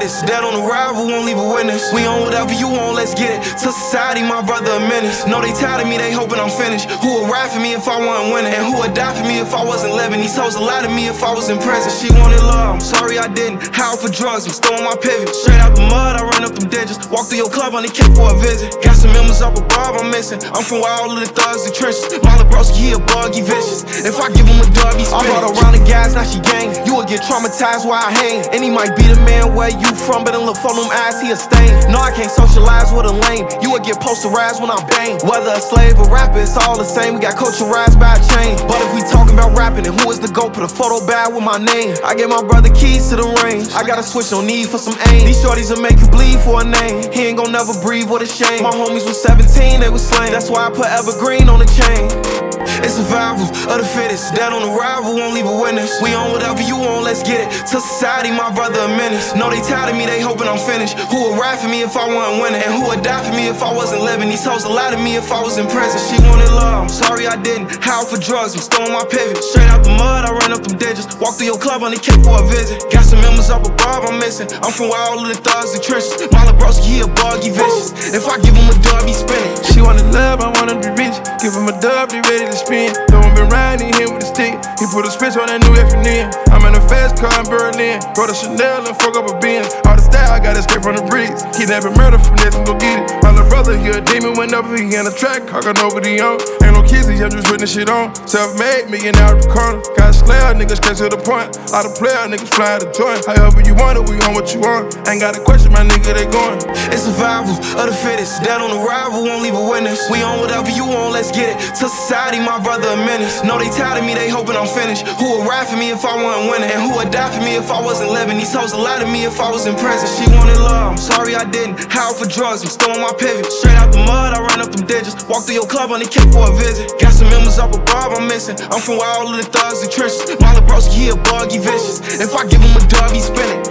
fittest. Dead on arrival, won't leave a witness. We on whatever you want, let's get it. To society, my brother a menace. No, they tired of me, they hoping I'm finished. Who would ride for me if I wasn't winning? And who would die for me if I wasn't living? These hoes lie to me if I was in prison. She wanted love, I'm sorry I didn't. How for drugs, I'm still on my pivot. Straight out the mud, I run up them digits. Walk through your club on the kick for a visit. Got some members up above, I'm missing. I'm from where all of the thugs and trenches. Mala Broski, he a bug, he vicious. If I give him a dub, he spin. I brought around the gas, now she gang. You would get traumatized while I hang. And he might be the man where you from, but in look for them eyes, he a stain. No, I can't socialize with a lame. You would get posterized when I bang. Whether a slave or rapper, it's all the same. We got culturized by a chain. But if we talking about rapping and who is the GOAT, put a photo bag with my name. I gave my brother keys to the range. I got a switch, no need for some aim. These shorties will make you bleed for a name. He ain't gon' never breathe, what a shame. My homies was 17, they was slain. That's why I put evergreen on the chain. It's survival of the fittest. Dead on arrival, won't leave a witness. We on whatever you want, let's get it. To society, my brother a menace. No, they tired of me, they hoping I'm finished. Who would ride for me if I wasn't winning? And who would die for me if I wasn't living? These hoes lie to me if I was in prison. She wanted love, I'm sorry I didn't. How for drugs, I'm still on my pivot. Straight out the mud, I run up them digits. Walk through your club on the kick for a visit. Got some members up above, I'm missing. I'm from where all of the thugs and trenches. Mala Broski, he a bug, he vicious. If I give him a dub, he spinning. She wanted love, I wanna be rich. Give him a dub, be ready to spin. No one been riding here with a stick. He put a switch on that new F&N. I'm in a fast car in Berlin. Go to Chanel and fuck up a Benz. All the style, I got escape from the bricks. Kidnapping murder from this and go get it. My little brother, he a demon whenever he in a track. I got nobody on. Ain't no kids, I'm just putting shit on. Self-made, million out the corner. Got slayer, niggas straight to the point. All the player, niggas fly the joint. However you want it, we on what you want. Ain't got a question, my nigga, they going. It's survival of the fittest. Dead on arrival, won't leave a witness. We on whatever you want, let's get it. To society, my brother a menace. No, they tired of me, they hoping I'm finished. Who would ride for me if I wasn't winning? And who would die for me if I wasn't living? These hoes lie to me if I was in prison. She wanted love, I'm sorry I didn't. How for drugs, I'm still on my pivot. Straight out the mud, I run up them digits. Walk through your club on the kick for a visit. Got some members up above, I'm missing. I'm from where all of the thugs and trenches. Mala Broski, he a bug, he vicious. If I give him a dub, he spinning.